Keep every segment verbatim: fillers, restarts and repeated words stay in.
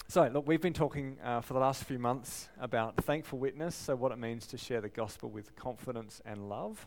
So, look, we've been talking uh, for the last few months about thankful witness, so what it means to share the gospel with confidence and love.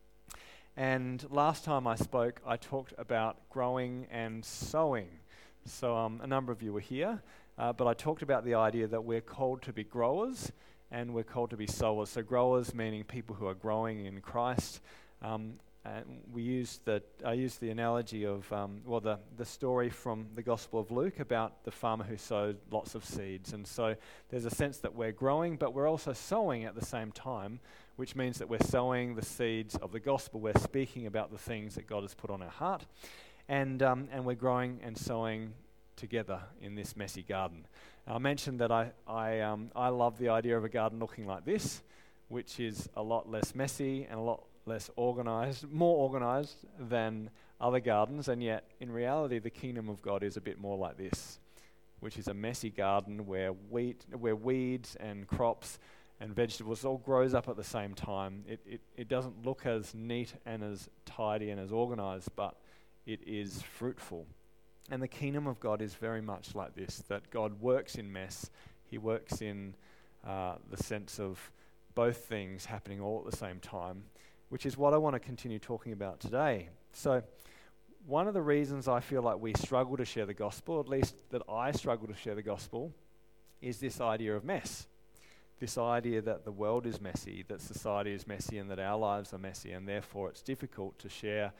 And last time I spoke, I talked about growing and sowing. So um, a number of you were here, uh, but I talked about the idea that we're called to be growers and we're called to be sowers. So growers meaning people who are growing in Christ. Um, And we used the I used the analogy of um, well the the story from the Gospel of Luke about the farmer who sowed lots of seeds, and so there's a sense that we're growing, but we're also sowing at the same time, which means that we're sowing the seeds of the gospel. We're speaking about the things that God has put on our heart, and um, and we're growing and sowing together in this messy garden. I mentioned that I I um, I love the idea of a garden looking like this, which is a lot less messy and a lot less organized, more organized than other gardens, and yet in reality the kingdom of God is a bit more like this, which is a messy garden where wheat, where weeds and crops and vegetables all grows up at the same time. It, it it doesn't look as neat and as tidy and as organized, but it is fruitful. And the kingdom of God is very much like this, that God works in mess. He works in uh, the sense of both things happening all at the same time, which is what I want to continue talking about today. So one of the reasons I feel like we struggle to share the gospel, at least that I struggle to share the gospel, is this idea of mess. This idea that the world is messy, that society is messy, and that our lives are messy, and therefore it's difficult to share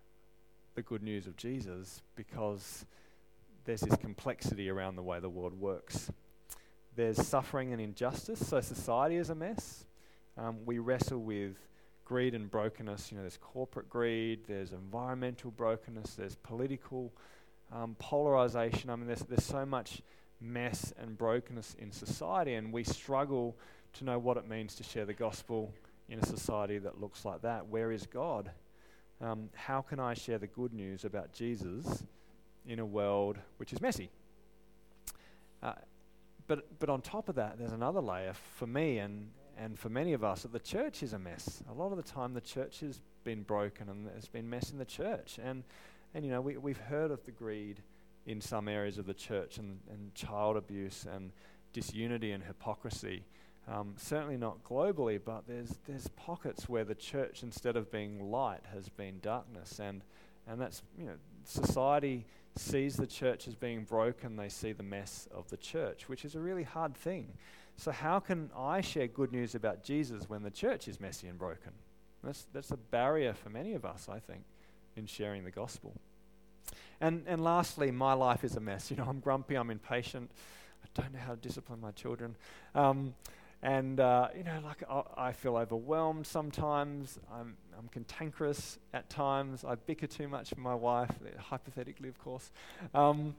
the good news of Jesus because there's this complexity around the way the world works. There's suffering and injustice, so society is a mess. Um, we wrestle with greed and brokenness. You know, there's corporate greed, there's environmental brokenness, there's political um, polarization. I mean, there's there's so much mess and brokenness in society, and we struggle to know what it means to share the gospel in a society that looks like that. Where is God? Um, how can I share the good news about Jesus in a world which is messy? Uh, but but on top of that, there's another layer for me and And for many of us, that the church is a mess. A lot of the time, the church has been broken, and there's been mess in the church. And, and you know, we, we've heard of the greed in some areas of the church, and, and child abuse, and disunity and hypocrisy. Um, certainly not globally, but there's there's pockets where the church, instead of being light, has been darkness. And and that's, you know, society sees the church as being broken. They see the mess of the church, which is a really hard thing. So how can I share good news about Jesus when the church is messy and broken? That's that's a barrier for many of us, I think, in sharing the gospel. And and lastly, my life is a mess. You know, I'm grumpy, I'm impatient, I don't know how to discipline my children. Um, and, uh, you know, like I, I feel overwhelmed sometimes. I'm I'm cantankerous at times. I bicker too much with my wife, hypothetically, of course. Um,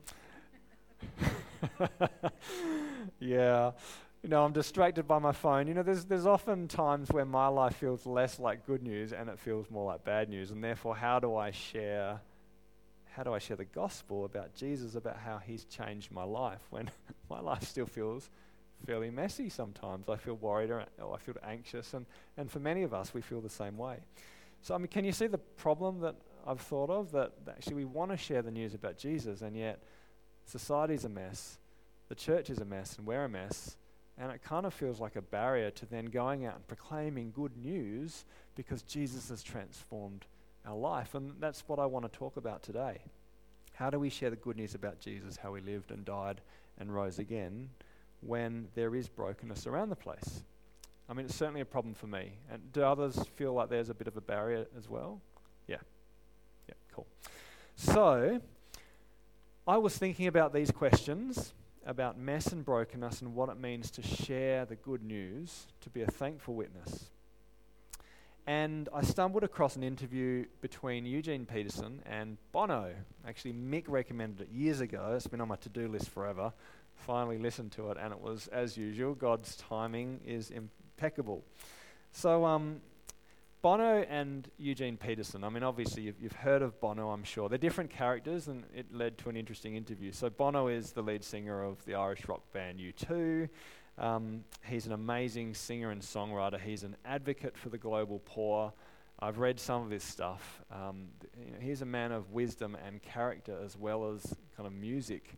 yeah. You know, I'm distracted by my phone. You know, there's there's often times where my life feels less like good news and it feels more like bad news. And therefore, how do I share, how do I share the gospel about Jesus, about how he's changed my life when my life still feels fairly messy sometimes? I feel worried or, or I feel anxious. And, and for many of us, we feel the same way. So, I mean, can you see the problem that I've thought of? That, that actually we want to share the news about Jesus, and yet society's a mess, the church is a mess, and we're a mess. And it kind of feels like a barrier to then going out and proclaiming good news because Jesus has transformed our life. And that's what I want to talk about today. How do we share the good news about Jesus, how he lived and died and rose again, when there is brokenness around the place? I mean, it's certainly a problem for me. And do others feel like there's a bit of a barrier as well? Yeah. Yeah, cool. So, I was thinking about these questions, about mess and brokenness and what it means to share the good news, to be a thankful witness. And I stumbled across an interview between Eugene Peterson and Bono. Actually, Mick recommended it years ago. It's been on my to-do list forever. Finally listened to it, and it was, as usual, God's timing is impeccable. So, um, Bono and Eugene Peterson, I mean, obviously you've, you've heard of Bono, I'm sure. They're different characters, and it led to an interesting interview. So Bono is the lead singer of the Irish rock band U two. Um, he's an amazing singer and songwriter. He's an advocate for the global poor. I've read some of his stuff. Um, th- you know, he's a man of wisdom and character as well as kind of music.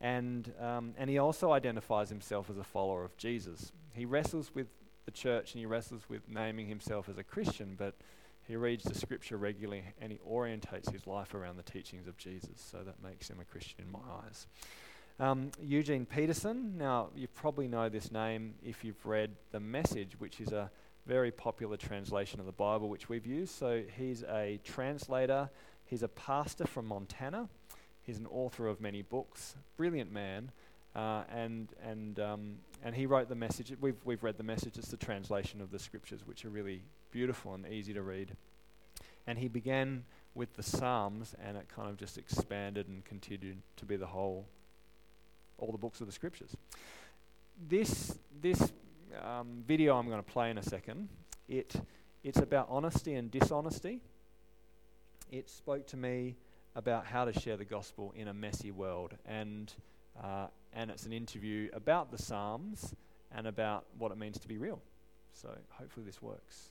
And, um, and he also identifies himself as a follower of Jesus. He wrestles with the church and he wrestles with naming himself as a Christian, but he reads the scripture regularly and he orientates his life around the teachings of Jesus, so that makes him a Christian in my eyes. Um, Eugene Peterson, now you probably know this name if you've read The Message, which is a very popular translation of the Bible which we've used. So he's a translator, he's a pastor from Montana, he's an author of many books, brilliant man, uh, and and um, and he wrote The Message. We've we've read The Message. It's the translation of the scriptures, which are really beautiful and easy to read. And he began with the Psalms, and it kind of just expanded and continued to be the whole, all the books of the scriptures. This this um, video I'm going to play in a second, it it's about honesty and dishonesty. It spoke to me about how to share the gospel in a messy world, and uh, and it's an interview about the Psalms and about what it means to be real. So hopefully this works.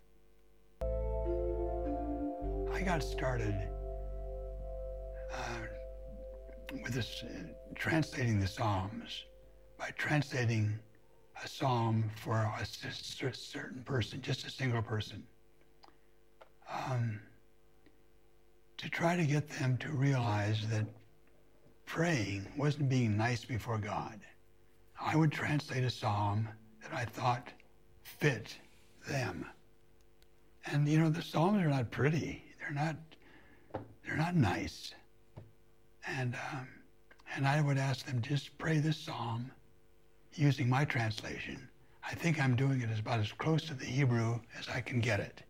I got started uh, with this, uh, translating the Psalms by translating a psalm for a c- certain person, just a single person, um, to try to get them to realize that praying wasn't being nice before God. I would translate a psalm that I thought fit them. And you know, the Psalms are not pretty. They're not, they're not nice. And um, and I would ask them, just pray this psalm using my translation. I think I'm doing it as about as close to the Hebrew as I can get it.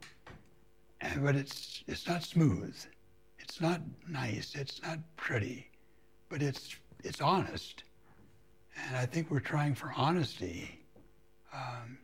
And, but it's it's not smooth. It's not nice. It's not pretty. But it's it's honest. And I think we're trying for honesty, um,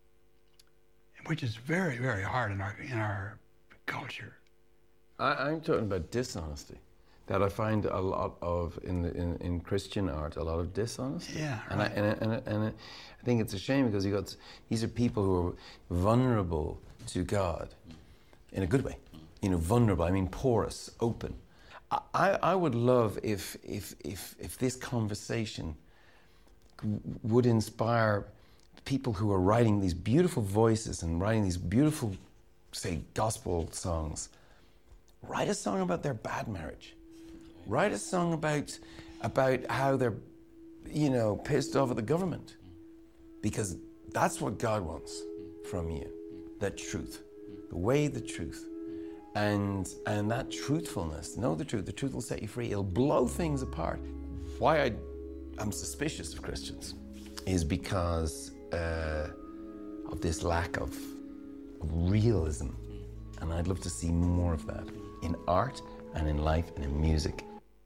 which is very, very hard in our in our culture. I, I'm talking about dishonesty. That I find a lot of in, the, in in Christian art, a lot of dishonesty. Yeah, and right. I and I, and, I, and I, I think it's a shame because you got these are people who are vulnerable to God, in a good way. You know, vulnerable. I mean, porous, open. I, I would love if if if if this conversation would inspire people who are writing these beautiful voices and writing these beautiful, say, gospel songs. Write a song about their bad marriage. Write a song about about how they're, you know, pissed off at the government. Because that's what God wants from you. That truth. The way, the truth. And and that truthfulness, know the truth. The truth will set you free. It'll blow things apart. Why I, I'm suspicious of Christians is because uh, of this lack of, of realism. And I'd love to see more of that in art and in life and in music.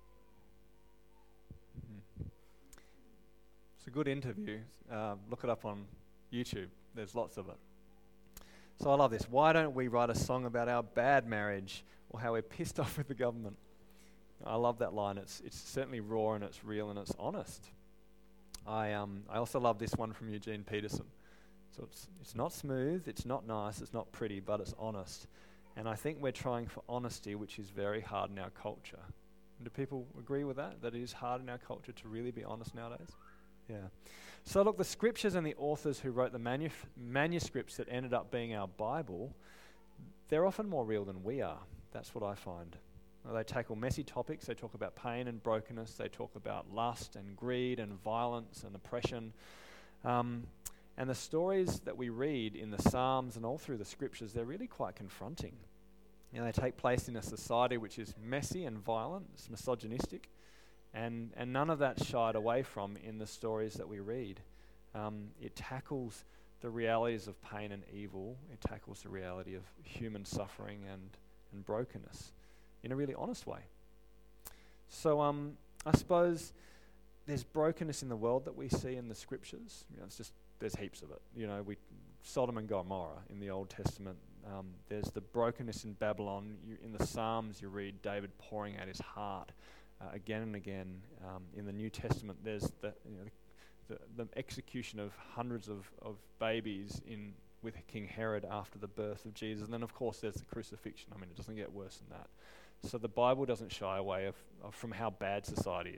It's a good interview. Uh, look it up on YouTube. There's lots of it. So I love this. Why don't we write a song about our bad marriage or how we're pissed off with the government? I love that line. It's it's certainly raw and it's real and it's honest. I um I also love this one from Eugene Peterson. So it's it's not smooth, it's not nice, it's not pretty, but it's honest. And I think we're trying for honesty, which is very hard in our culture. Do people agree with that? That it is hard in our culture to really be honest nowadays? Yeah. So look, the scriptures and the authors who wrote the manu- manuscripts that ended up being our Bible, they're often more real than we are. That's what I find. Well, they tackle messy topics. They talk about pain and brokenness. They talk about lust and greed and violence and oppression. Um, and the stories that we read in the Psalms and all through the scriptures, they're really quite confronting. You know, they take place in a society which is messy and violent. It's misogynistic. And and none of that's shied away from in the stories that we read. Um, it tackles the realities of pain and evil. It tackles the reality of human suffering and, and brokenness in a really honest way. So um, I suppose there's brokenness in the world that we see in the scriptures. You know, it's just there's heaps of it. You know, we Sodom and Gomorrah in the Old Testament. Um, there's the brokenness in Babylon. You, in the Psalms, you read David pouring out his heart. Uh, again and again, um, in the New Testament, there's the, you know, the, the, the execution of hundreds of, of babies in with King Herod after the birth of Jesus, and then of course there's the crucifixion. I mean, it doesn't get worse than that. So the Bible doesn't shy away of, of from how bad society is.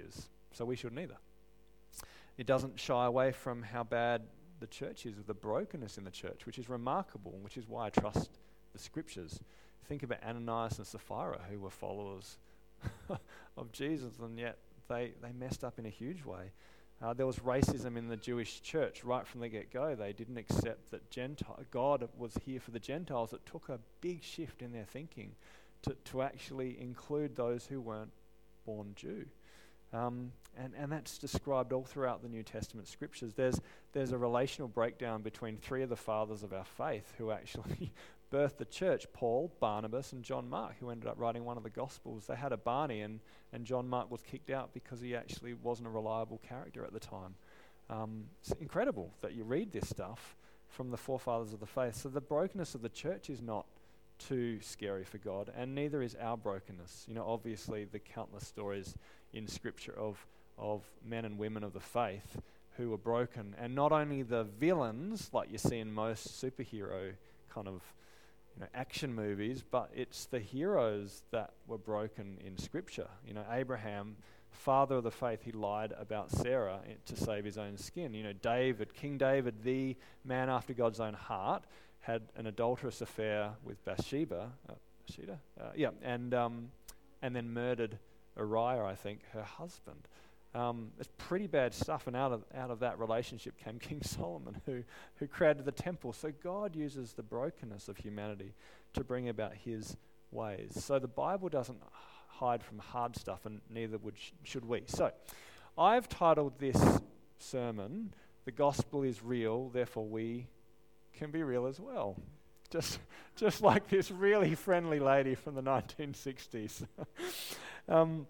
so we shouldn't either. It doesn't shy away from how bad the church is, with the brokenness in the church, which is remarkable, which is why I trust the scriptures. Think about Ananias and Sapphira, who were followers of Jesus, and yet they, they messed up in a huge way. Uh, there was racism in the Jewish church right from the get-go. They didn't accept that Gentile, God was here for the Gentiles. It took a big shift in their thinking to, to actually include those who weren't born Jew. Um, and, and that's described all throughout the New Testament scriptures. There's, there's a relational breakdown between three of the fathers of our faith who actually birthed the church: Paul, Barnabas, and John Mark, who ended up writing one of the Gospels. They had a Barney, and, and John Mark was kicked out because he actually wasn't a reliable character at the time. Um, it's incredible that you read this stuff from the forefathers of the faith. So the brokenness of the church is not too scary for God, and neither is our brokenness. You know, obviously the countless stories in Scripture of of men and women of the faith who were broken, and not only the villains like you see in most superhero kind of you know action movies, but it's the heroes that were broken in Scripture. You know, Abraham, father of the faith, he lied about Sarah to save his own skin. You know, David, King David, the man after God's own heart, had an adulterous affair with Bathsheba, uh, Bathsheba, uh, yeah, and um, and then murdered Uriah, I think, her husband. Um, it's pretty bad stuff, and out of out of that relationship came King Solomon, who who created the temple. So God uses the brokenness of humanity to bring about His ways. So the Bible doesn't hide from hard stuff, and neither would sh- should we. So I've titled this sermon, "The Gospel is Real, Therefore We Can Be Real as Well." Just just like this really friendly lady from the nineteen sixties. um,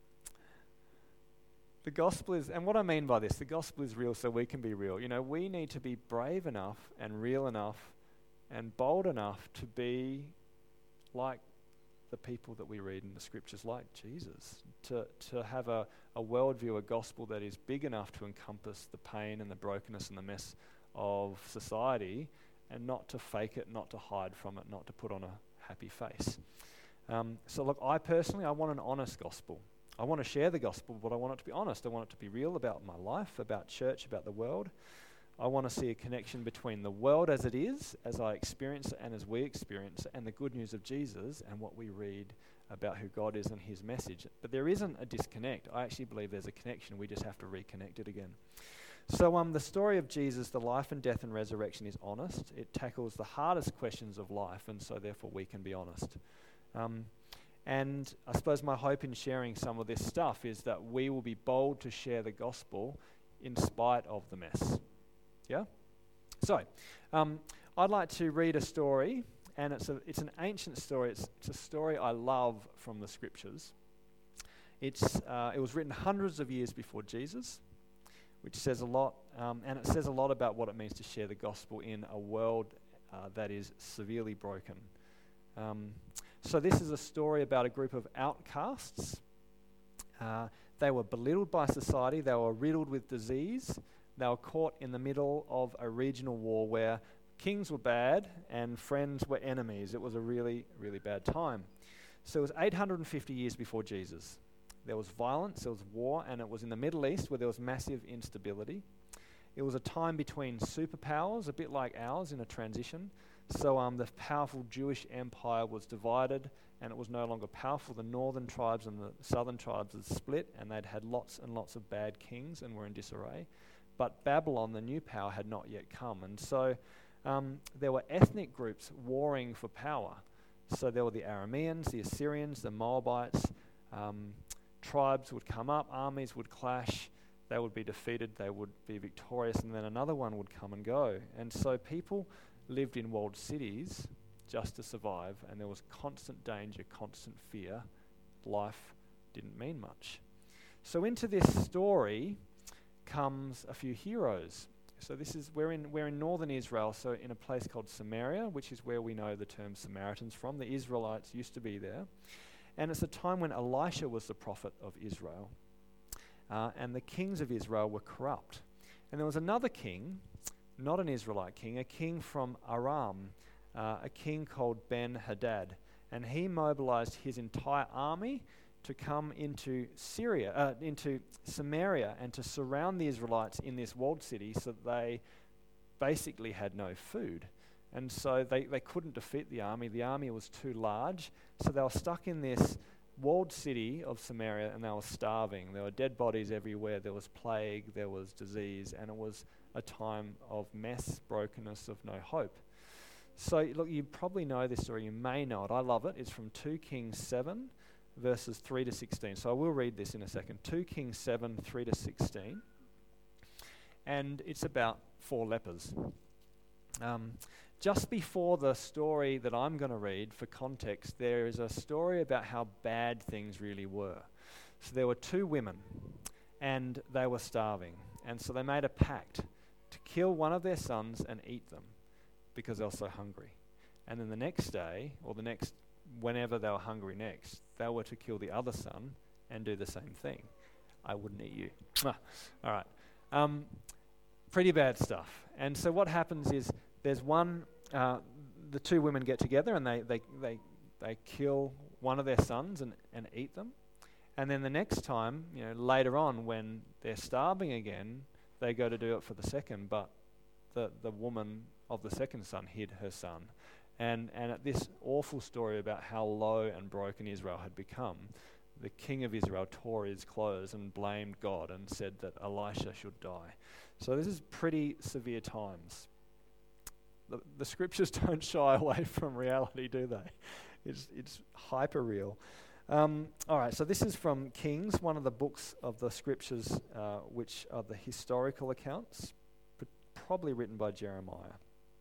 The gospel is, and what I mean by this, the gospel is real so we can be real. You know, we need to be brave enough and real enough and bold enough to be like the people that we read in the scriptures, like Jesus, to, to have a, a worldview, a gospel that is big enough to encompass the pain and the brokenness and the mess of society, and not to fake it, not to hide from it, not to put on a happy face. Um, so look, I personally, I want an honest gospel. I want to share the gospel, but I want it to be honest. I want it to be real about my life, about church, about the world. I want to see a connection between the world as it is, as I experience it and as we experience it, and the good news of Jesus and what we read about who God is and His message. But there isn't a disconnect. I actually believe there's a connection. We just have to reconnect it again. So um, the story of Jesus, the life and death and resurrection, is honest. It tackles the hardest questions of life, and so therefore we can be honest. Um, And I suppose my hope in sharing some of this stuff is that we will be bold to share the gospel in spite of the mess. Yeah? So, um, I'd like to read a story, and it's a, it's an ancient story. It's, it's a story I love from the scriptures. It's uh, it was written hundreds of years before Jesus, which says a lot, um, and it says a lot about what it means to share the gospel in a world uh, that is severely broken. Um, So this is a story about a group of outcasts. Uh, they were belittled by society. They were riddled with disease. They were caught in the middle of a regional war where kings were bad and friends were enemies. It was a really, really bad time. So it was eight hundred fifty years before Jesus. There was violence, there was war, and it was in the Middle East where there was massive instability. It was a time between superpowers, a bit like ours in a transition. So um, the powerful Jewish empire was divided, and it was no longer powerful. The northern tribes and the southern tribes had split, and they'd had lots and lots of bad kings and were in disarray. But Babylon, the new power, had not yet come. And so um, there were ethnic groups warring for power. So there were the Arameans, the Assyrians, the Moabites. Um, tribes would come up, armies would clash. They would be defeated, they would be victorious, and then another one would come and go. And so people lived in walled cities just to survive, and there was constant danger, constant fear. Life didn't mean much. So into this story comes a few heroes. So this is we're in we're in northern Israel, so in a place called Samaria, which is where we know the term Samaritans from. The Israelites used to be there. And it's a time when Elisha was the prophet of Israel. Uh, and the kings of Israel were corrupt. And there was another king, not an Israelite king, a king from Aram, uh, a king called Ben-Hadad. And he mobilized his entire army to come into Syria, uh, into Samaria, and to surround the Israelites in this walled city, so that they basically had no food. And so they, they couldn't defeat the army. The army was too large, so they were stuck in this walled city of Samaria, and they were starving. There were dead bodies everywhere. There was plague, there was disease, and it was a time of mess, brokenness, of no hope. So, look, you probably know this story. You may know it. I love it. It's from two Kings seven, verses three to sixteen. So I will read this in a second. two Kings seven, three to sixteen. And it's about four lepers. Um, just before the story that I'm going to read, for context, there is a story about how bad things really were. So there were two women, and they were starving. And so they made a pact to kill one of their sons and eat them, because they were so hungry. And then the next day, or the next, whenever they were hungry next, they were to kill the other son and do the same thing. I wouldn't eat you. Ah, all right. Um, pretty bad stuff. And so what happens is there's one, uh, the two women get together and they, they, they, they kill one of their sons and, and eat them. And then the next time, you know, later on when they're starving again, they go to do it for the second, but the, the woman of the second son hid her son. And, and at this awful story about how low and broken Israel had become, the king of Israel tore his clothes and blamed God and said that Elisha should die. So this is pretty severe times. The, the scriptures don't shy away from reality, do they? It's, it's hyper real. Um, all right, so this is from Kings, one of the books of the scriptures uh, which are the historical accounts, probably written by Jeremiah.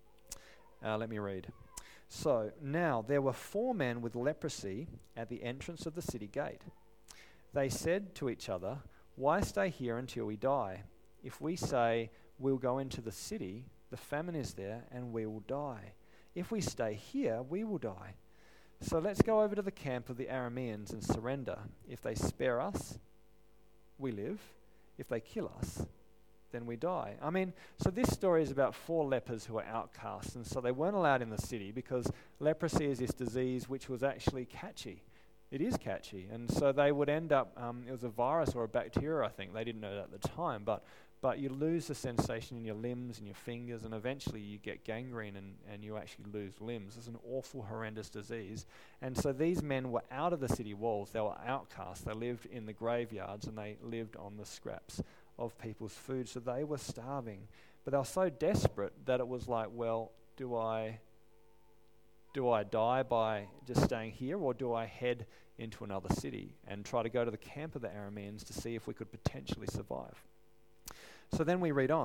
Uh, let me read. So, now there were four men with leprosy at the entrance of the city gate. They said to each other, "Why stay here until we die? If we say, 'We'll go into the city,' the famine is there and we will die. If we stay here, we will die. So let's go over to the camp of the Arameans and surrender. If they spare us, we live. If they kill us, then we die." I mean, so this story is about four lepers who are outcasts, and so they weren't allowed in the city because leprosy is this disease which was actually catchy. It is catchy, and so they would end up, um, it was a virus or a bacteria, I think. They didn't know that at the time, but but you lose the sensation in your limbs and your fingers, and eventually you get gangrene and, and you actually lose limbs. It's an awful, horrendous disease. And so these men were out of the city walls. They were outcasts. They lived in the graveyards, and they lived on the scraps of people's food. So they were starving. But they were so desperate that it was like, well, do I do I die by just staying here, or do I head into another city and try to go to the camp of the Arameans to see if we could potentially survive? So then we read on.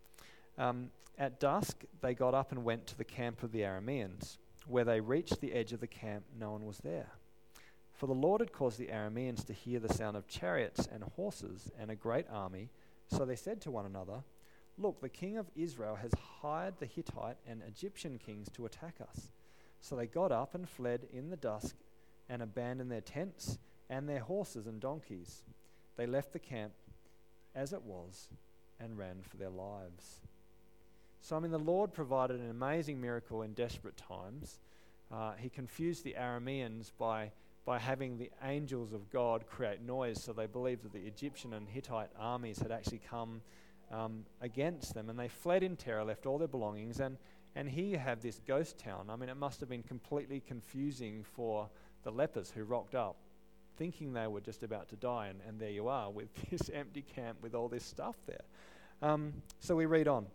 Um, at dusk, they got up and went to the camp of the Arameans. Where they reached the edge of the camp, no one was there. For the Lord had caused the Arameans to hear the sound of chariots and horses and a great army. So they said to one another, "Look, the king of Israel has hired the Hittite and Egyptian kings to attack us." So they got up and fled in the dusk and abandoned their tents and their horses and donkeys. They left the camp as it was and ran for their lives. So, I mean, the Lord provided an amazing miracle in desperate times. Uh, he confused the Arameans by, by having the angels of God create noise, so they believed that the Egyptian and Hittite armies had actually come um, against them, and they fled in terror, left all their belongings, and, and here you have this ghost town. I mean, it must have been completely confusing for the lepers who rocked up, thinking they were just about to die, and, and there you are with this empty camp with all this stuff there. Um, so we read on.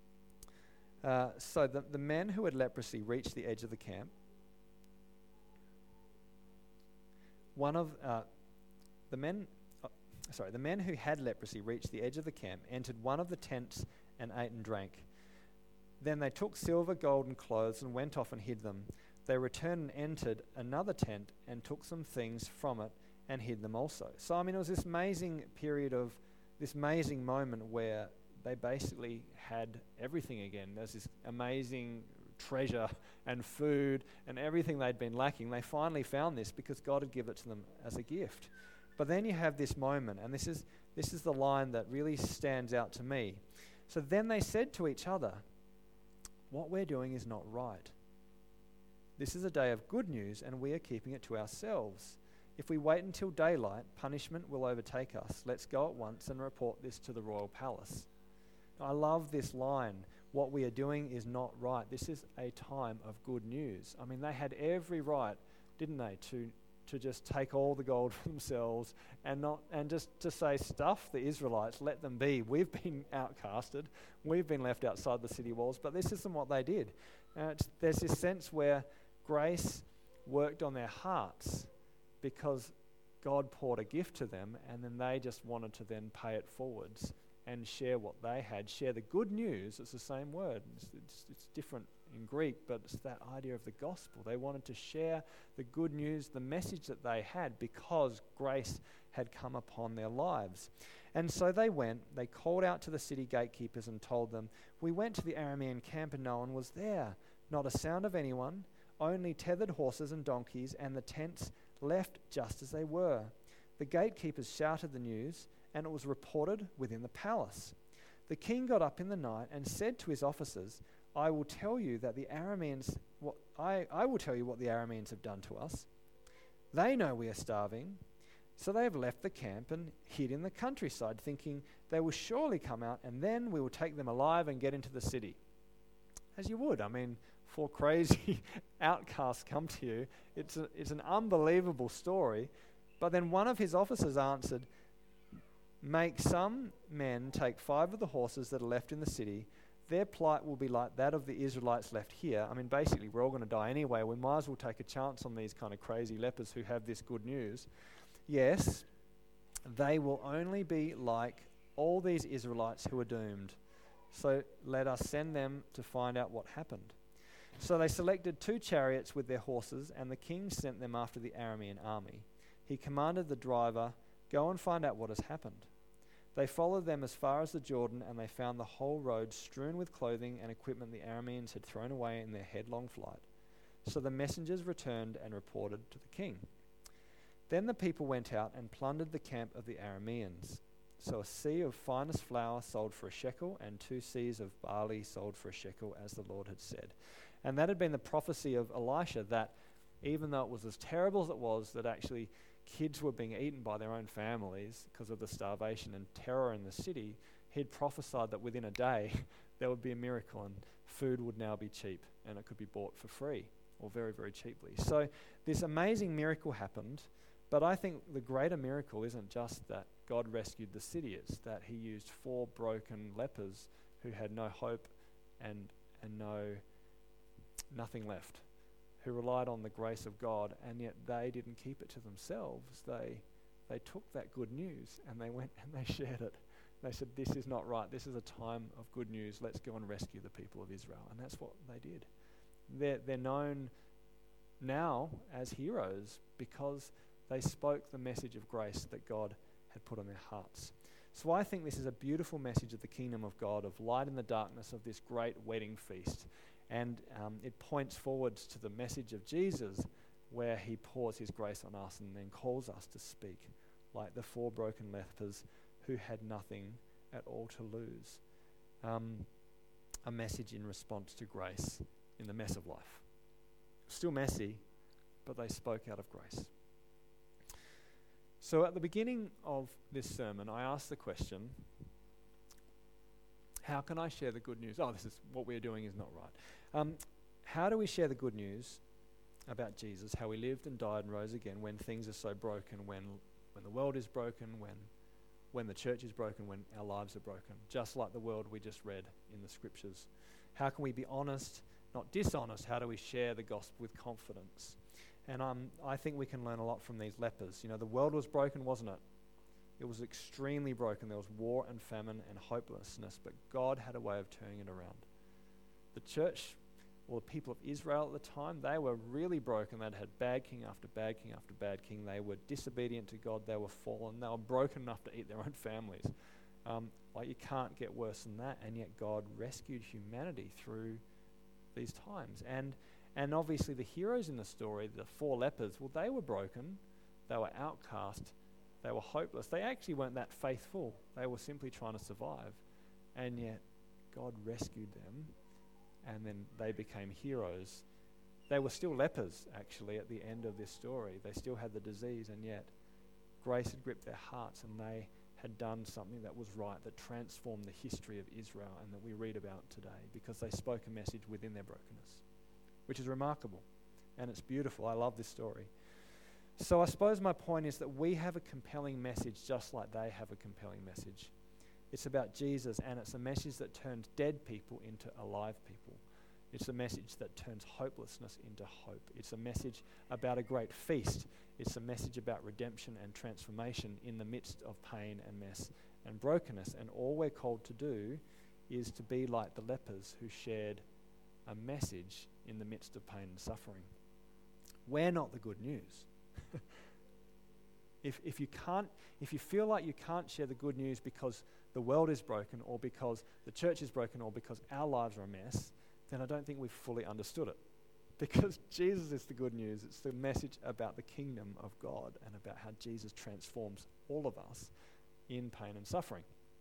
Uh, so the, the men who had leprosy reached the edge of the camp. One of uh, the men, uh, sorry, the men who had leprosy reached the edge of the camp, entered one of the tents, and ate and drank. Then they took silver, gold, and clothes and went off and hid them. They returned and entered another tent and took some things from it and hid them also. So, I mean, it was this amazing period of, this amazing moment where they basically had everything again. There's this amazing treasure and food and everything they'd been lacking. They finally found this because God had given it to them as a gift. But then you have this moment, and this is this is the line that really stands out to me. So then they said to each other, "What we're doing is not right. This is a day of good news, and we are keeping it to ourselves. If we wait until daylight, punishment will overtake us. Let's go at once and report this to the royal palace." Now, I love this line. What we are doing is not right. This is a time of good news. I mean, they had every right, didn't they, to to just take all the gold for themselves and not and just to say, stuff the Israelites, let them be. We've been outcasted. We've been left outside the city walls. But this isn't what they did. Uh, it's, there's this sense where grace worked on their hearts because God poured a gift to them, and then they just wanted to then pay it forwards and share what they had, share the good news. It's the same word. It's, it's, it's different in Greek, but it's that idea of the gospel. They wanted to share the good news, the message that they had, because grace had come upon their lives. And so they went, they called out to the city gatekeepers and told them, "We went to the Aramean camp and no one was there. Not a sound of anyone, only tethered horses and donkeys, and the tents left just as they were." The gatekeepers shouted the news, and it was reported within the palace. The king got up in the night and said to his officers, I will tell you that the Arameans, what I, I will tell you what the Arameans have done to us. They know we are starving, so they have left the camp and hid in the countryside, thinking they will surely come out, and then we will take them alive and get into the city. As you would. I mean, four crazy outcasts come to you. It's a, it's an unbelievable story. But then one of his officers answered, "Make some men take five of the horses that are left in the city. Their plight will be like that of the Israelites left here." I mean, basically, we're all going to die anyway. We might as well take a chance on these kind of crazy lepers who have this good news. Yes, they will only be like all these Israelites who are doomed. So let us send them to find out what happened. So they selected two chariots with their horses, and the king sent them after the Aramean army. He commanded the driver, "Go and find out what has happened." They followed them as far as the Jordan, and they found the whole road strewn with clothing and equipment the Arameans had thrown away in their headlong flight. So the messengers returned and reported to the king. Then the people went out and plundered the camp of the Arameans. So a sea of finest flour sold for a shekel, and two seahs of barley sold for a shekel, as the Lord had said. And that had been the prophecy of Elisha, that even though it was as terrible as it was, that actually kids were being eaten by their own families because of the starvation and terror in the city, he'd prophesied that within a day there would be a miracle and food would now be cheap and it could be bought for free or very, very cheaply. So this amazing miracle happened, but I think the greater miracle isn't just that God rescued the city, it's that he used four broken lepers who had no hope and and no nothing left, who relied on the grace of God, and yet they didn't keep it to themselves. They they took that good news and they went and they shared it. They said, "This is not right. This is a time of good news. Let's go and rescue the people of Israel." And that's what they did. They're, they're known now as heroes because they spoke the message of grace that God had put on their hearts. So I think this is a beautiful message of the kingdom of God, of light in the darkness of this great wedding feast. And um, it points forwards to the message of Jesus, where he pours his grace on us and then calls us to speak like the four broken lepers who had nothing at all to lose. Um, a message in response to grace in the mess of life. Still messy, but they spoke out of grace. So at the beginning of this sermon, I asked the question, how can I share the good news? Oh, this is what we're doing is not right. Um, how do we share the good news about Jesus, how he lived and died and rose again when things are so broken, when when the world is broken, when when the church is broken, when our lives are broken, just like the world we just read in the scriptures? How can we be honest, not dishonest? How do we share the gospel with confidence? And um, I think we can learn a lot from these lepers. You know, the world was broken, wasn't it? It was extremely broken. There was war and famine and hopelessness, but God had a way of turning it around. The church, or the people of Israel at the time, they were really broken. They'd had bad king after bad king after bad king. They were disobedient to God. They were fallen. They were broken enough to eat their own families. Um, like you can't get worse than that. And yet God rescued humanity through these times. And and obviously the heroes in the story, the four lepers, well, they were broken. They were outcast. They were hopeless. They actually weren't that faithful. They were simply trying to survive. And yet God rescued them, and then they became heroes They were still lepers, actually, at the end of this story. They still had the disease, and yet grace had gripped their hearts, and they had done something that was right, that transformed the history of Israel and that we read about today, because they spoke a message within their brokenness, which is remarkable, and it's beautiful. I love this story. So I suppose my point is that we have a compelling message just like they have a compelling message. It's about Jesus, and it's a message that turns dead people into alive people. It's a message that turns hopelessness into hope. It's a message about a great feast. It's a message about redemption and transformation in the midst of pain and mess and brokenness. And all we're called to do is to be like the lepers who shared a message in the midst of pain and suffering. We're not the good news. if if you can't, if you feel like you can't share the good news because the world is broken, or because the church is broken, or because our lives are a mess, then I don't think we've fully understood it. Because Jesus is the good news. It's the message about the kingdom of God and about how Jesus transforms all of us in pain and suffering,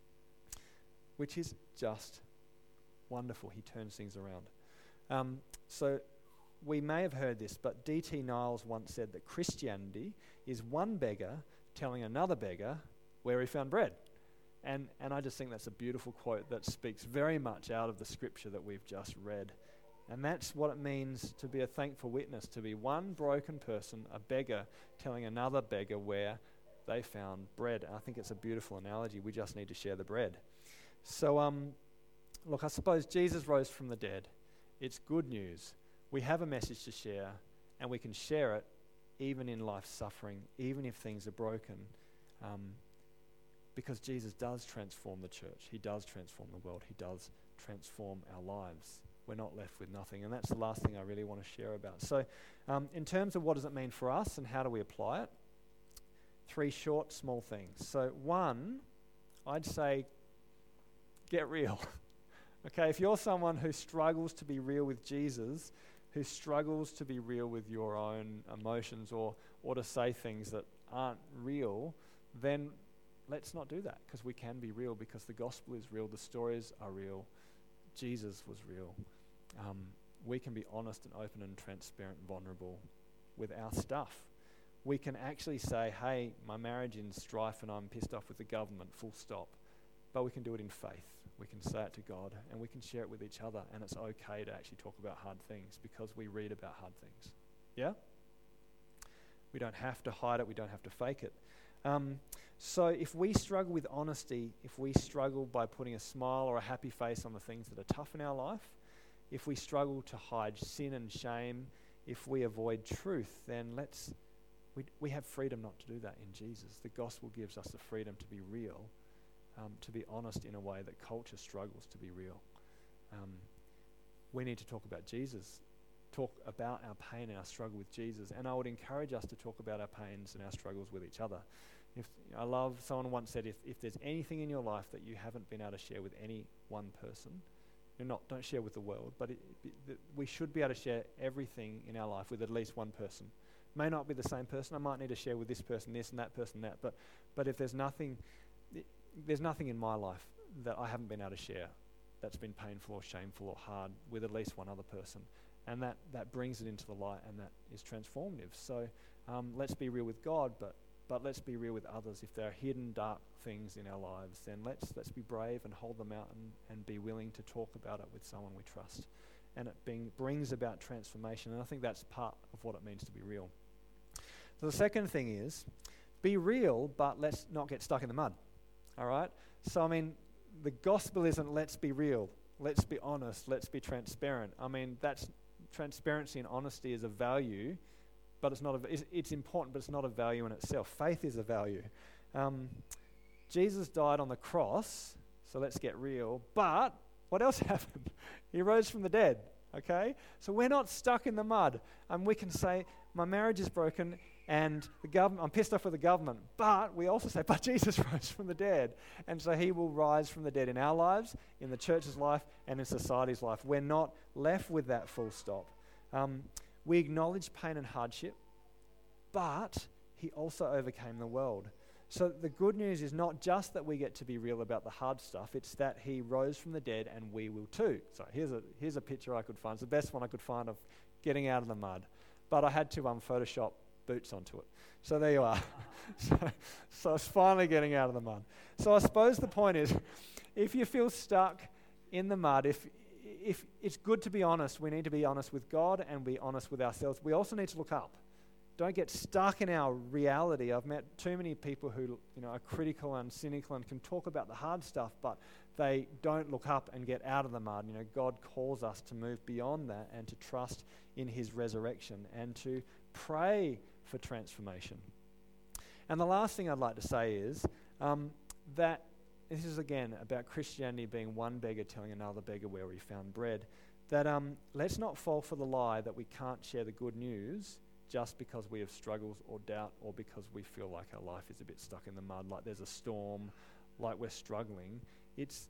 which is just wonderful. He turns things around. Um, so we may have heard this, but D T Niles once said that Christianity is one beggar telling another beggar where he found bread. And and I just think that's a beautiful quote that speaks very much out of the scripture that we've just read. And that's what it means to be a thankful witness, to be one broken person, a beggar, telling another beggar where they found bread. And I think it's a beautiful analogy. We just need to share the bread. So, um, look, I suppose Jesus rose from the dead. It's good news. We have a message to share, and we can share it even in life's suffering, even if things are broken, um, because Jesus does transform the church. He does transform the world. He does transform our lives. We're not left with nothing, and that's the last thing I really want to share about. So um, in terms of what does it mean for us and how do we apply it, three short, small things. So one, I'd say get real. Okay, if you're someone who struggles to be real with Jesus, who struggles to be real with your own emotions or, or to say things that aren't real, then let's not do that, because we can be real, because the gospel is real, the stories are real, Jesus was real. Um, we can be honest and open and transparent and vulnerable with our stuff. We can actually say, hey, my marriage is in strife and I'm pissed off with the government, full stop. But we can do it in faith. We can say it to God, and we can share it with each other, and it's okay to actually talk about hard things because we read about hard things. Yeah? We don't have to hide it. We don't have to fake it. Um, so if we struggle with honesty, if we struggle by putting a smile or a happy face on the things that are tough in our life, if we struggle to hide sin and shame, if we avoid truth, then let's we we have freedom not to do that in Jesus. The gospel gives us the freedom to be real, um, to be honest in a way that culture struggles to be real. Um, we need to talk about Jesus, talk about our pain and our struggle with Jesus, and I would encourage us to talk about our pains and our struggles with each other. If I love, someone once said, if, if there's anything in your life that you haven't been able to share with any one person, you're not, don't share with the world, but it, it, we should be able to share everything in our life with at least one person. May not be the same person. I might need to share with this person this and that person that, but but if there's nothing, it, there's nothing in my life that I haven't been able to share that's been painful or shameful or hard with at least one other person. And that, that brings it into the light, and that is transformative. So um, let's be real with God, but but let's be real with others. If there are hidden dark things in our lives, then let's let's be brave and hold them out and, and be willing to talk about it with someone we trust. And it being, brings about transformation, and I think that's part of what it means to be real. So the second thing is, be real, but let's not get stuck in the mud. All right? So I mean, the gospel isn't let's be real. Let's be honest. Let's be transparent. I mean, that's transparency and honesty is a value, but it's not. A, it's, it's important, but it's not a value in itself. Faith is a value. Um, Jesus died on the cross, so let's get real. But what else happened? He rose from the dead. Okay, so we're not stuck in the mud, and we can say, my marriage is broken, and the government. I'm pissed off with the government. But we also say, but Jesus rose from the dead, and so He will rise from the dead in our lives, in the church's life, and in society's life. We're not left with that full stop. Um, we acknowledge pain and hardship, but He also overcame the world. So the good news is not just that we get to be real about the hard stuff, it's that He rose from the dead and we will too. So here's a here's a picture I could find. It's the best one I could find of getting out of the mud. But I had to um, Photoshop boots onto it. So there you are. so, so it's finally getting out of the mud. So I suppose the point is, if you feel stuck in the mud, if if it's good to be honest, we need to be honest with God and be honest with ourselves. We also need to look up. Don't get stuck in our reality. I've met too many people who, you know, are critical and cynical and can talk about the hard stuff, but they don't look up and get out of the mud. You know, God calls us to move beyond that and to trust in his resurrection and to pray for transformation. And the last thing I'd like to say is um, that this is again about Christianity being one beggar telling another beggar where he found bread, that um, let's not fall for the lie that we can't share the good news just because we have struggles or doubt or because we feel like our life is a bit stuck in the mud, like there's a storm, like we're struggling. It's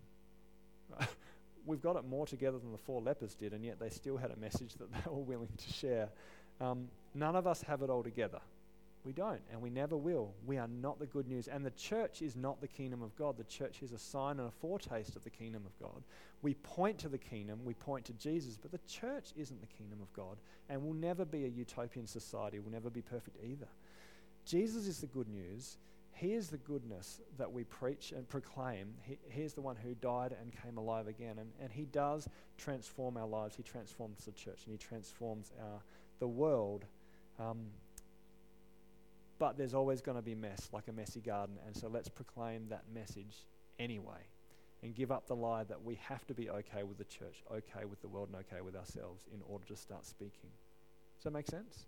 we've got it more together than the four lepers did, and yet they still had a message that they were willing to share. Um, none of us have it all together. We don't, and we never will. We are not the good news. And the church is not the kingdom of God. The church is a sign and a foretaste of the kingdom of God. We point to the kingdom, we point to Jesus, but the church isn't the kingdom of God and will never be a utopian society, will never be perfect either. Jesus is the good news. He is the goodness that we preach and proclaim. He, he is the one who died and came alive again, and, and he does transform our lives. He transforms the church and he transforms our the world. Um, But there's always going to be mess, like a messy garden. And so let's proclaim that message anyway and give up the lie that we have to be okay with the church, okay with the world, and okay with ourselves in order to start speaking. Does that make sense?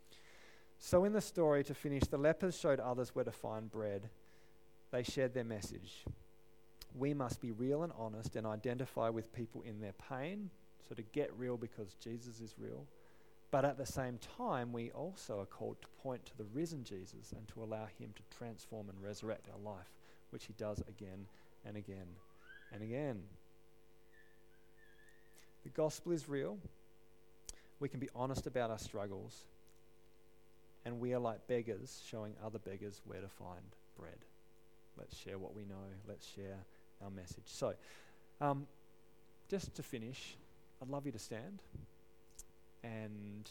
So in the story, to finish, the lepers showed others where to find bread. They shared their message. We must be real and honest and identify with people in their pain. So to get real because Jesus is real. But at the same time, we also are called to point to the risen Jesus and to allow him to transform and resurrect our life, which he does again and again and again. The gospel is real. We can be honest about our struggles. And we are like beggars showing other beggars where to find bread. Let's share what we know. Let's share our message. So, um, just to finish, I'd love you to stand. And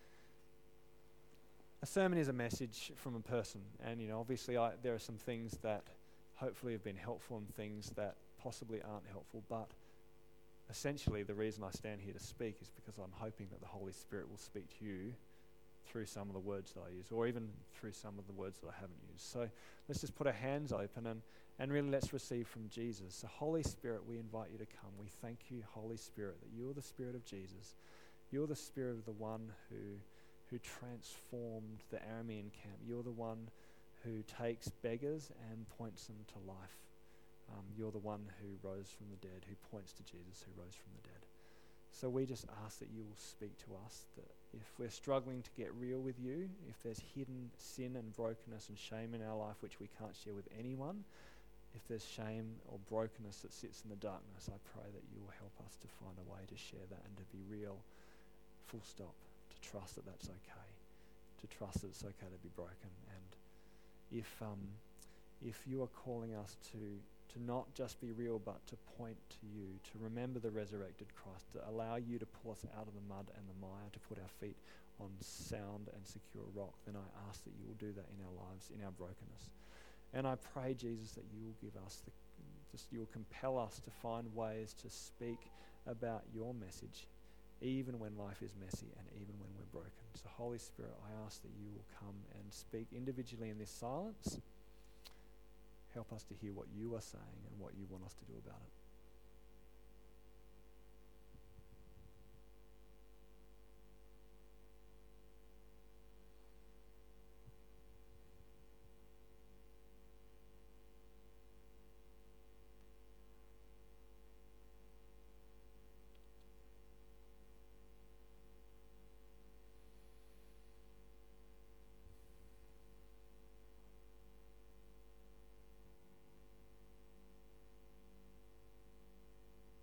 a sermon is a message from a person, and you know, obviously, I, there are some things that hopefully have been helpful and things that possibly aren't helpful. But essentially, the reason I stand here to speak is because I'm hoping that the Holy Spirit will speak to you through some of the words that I use, or even through some of the words that I haven't used. So let's just put our hands open and and really let's receive from Jesus. So Holy Spirit, we invite you to come. We thank you, Holy Spirit, that you are the Spirit of Jesus. You're the Spirit of the one who who transformed the Aramean camp. You're the one who takes beggars and points them to life. Um, you're the one who rose from the dead, who points to Jesus who rose from the dead. So we just ask that you will speak to us, that if we're struggling to get real with you, if there's hidden sin and brokenness and shame in our life which we can't share with anyone, if there's shame or brokenness that sits in the darkness, I pray that you will help us to find a way to share that and to be real. Full stop. To trust that that's okay. To trust that it's okay to be broken. And if um, if you are calling us to to not just be real, but to point to you, to remember the resurrected Christ, to allow you to pull us out of the mud and the mire, to put our feet on sound and secure rock, then I ask that you will do that in our lives, in our brokenness. And I pray, Jesus, that you will give us the just you will compel us to find ways to speak about your message, even when life is messy and even when we're broken. So Holy Spirit, I ask that you will come and speak individually in this silence. Help us to hear what you are saying and what you want us to do about it.